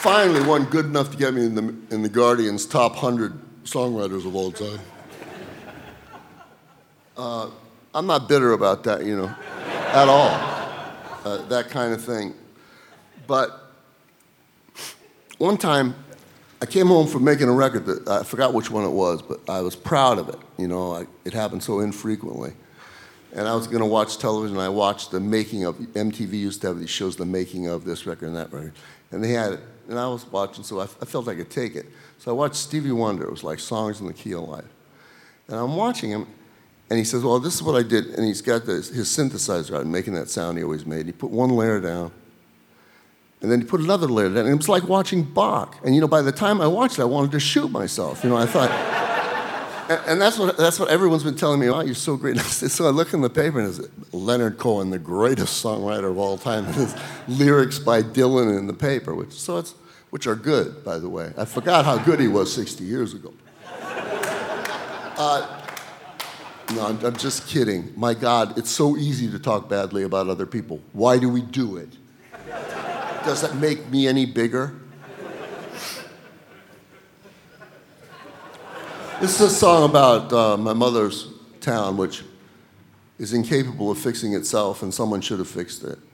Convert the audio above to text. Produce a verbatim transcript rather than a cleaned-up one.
finally one good enough to get me in the, in the Guardian's top one hundred songwriters of all time. Uh, I'm not bitter about that, you know, at all, uh, that kind of thing. But one time, I came home from making a record that I forgot which one it was, but I was proud of it. You know, I, it happened so infrequently. And I was going to watch television. I watched the making of, M T V used to have these shows, the making of this record and that record. And they had it, and I was watching, so I, I felt I could take it. So I watched Stevie Wonder. It was like Songs in the Key of Life. And I'm watching him, and he says, well, this is what I did. And he's got this, his synthesizer out, making that sound he always made. He put one layer down, and then he put another layer down. And it was like watching Bach. And, you know, by the time I watched it, I wanted to shoot myself. You know, I thought, and, and that's what that's what everyone's been telling me, oh, you're so great. So I look in the paper, and it's Leonard Cohen, the greatest songwriter of all time. And there's lyrics by Dylan in the paper, which, so it's, which are good, by the way. I forgot how good he was sixty years ago. Uh, no, I'm, I'm just kidding. My God, it's so easy to talk badly about other people. Why do we do it? Does that make me any bigger? This is a song about uh, my mother's town, which is incapable of fixing itself, and someone should have fixed it.